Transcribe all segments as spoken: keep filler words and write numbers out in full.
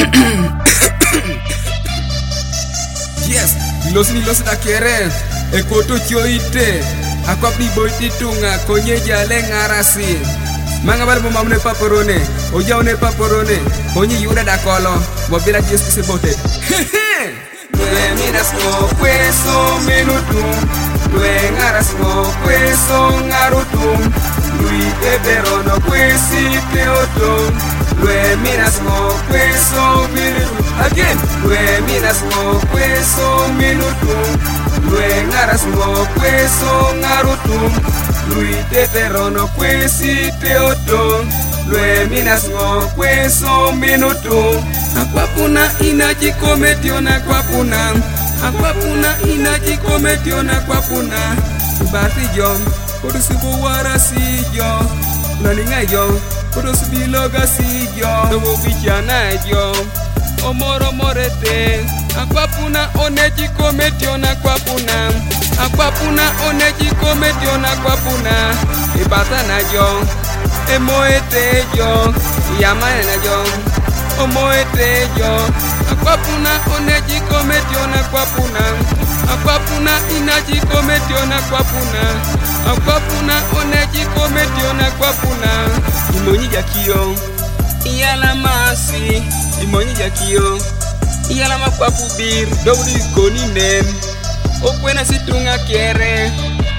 Yes, los ni los da kere e koto choite akwap ni boiti tunga konye jale ngarasi manga bal mo mamne paporone o jawne paporone konye yuda da kolo bobila Jesus se bote Lue minas mo kweso minutum Lue ngaras mo kweso ngarutum Lui eberono kwesi teotum Lue minas mo kweso minutum Again Lue minas mo kweso minutum Lue ngaras mo kweso ngarutum Lui eberono kwesi teotum Lue minas mo kweso minutum Akwapuna inaji kometiona akwapuna Akwapuna inaji kometiona akwapuna Ibati jom Kodo sibo wara si jo Laninga jo Kodo sibiloga si jo Dogo bichana jo Omoro morete Akwapuna oneji kometiona akwapuna Akwapuna oneji kometiona akwapuna Ibata na jo Emoete jo Yamane na jo Omoete yo Akwapuna oneji kometiona akwapuna Akwapuna inaji kometiona akwapuna Akwapuna oneji kometiona akwapuna Imonyi jakio Iyala masi Imonyi jakio Iyala makwapu bir Dobri koni nem Okwena situnga kere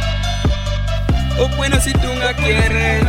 Okwena situnga kere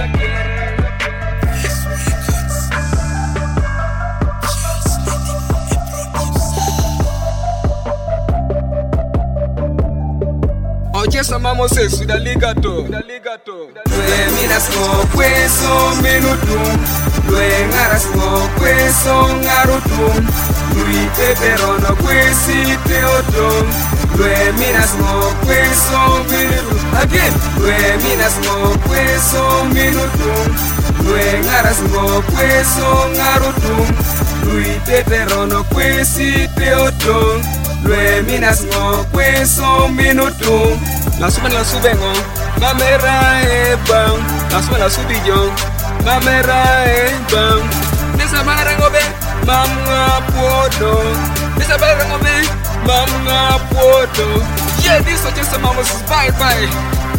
Oche amamos eso, da ligato, da ligato. Lue minas mo kweso minutum, lue ngaras mo kweso ngarutum, lui eberono kwesi teotum, lue minas mo kweso minutum. Again, lue minas mo kweso minutum, lue ngaras mo kweso ngarutum, lui eberono kwesi teotum. Lue minas mo kweso minutum La sube la sube ngo Mamera e bang La sube la sube yo Mamera e bang Nesa bara ngobe Mamma podo Nesa bara ngobe Mamma podo Yeah, this is just a mama's bye bye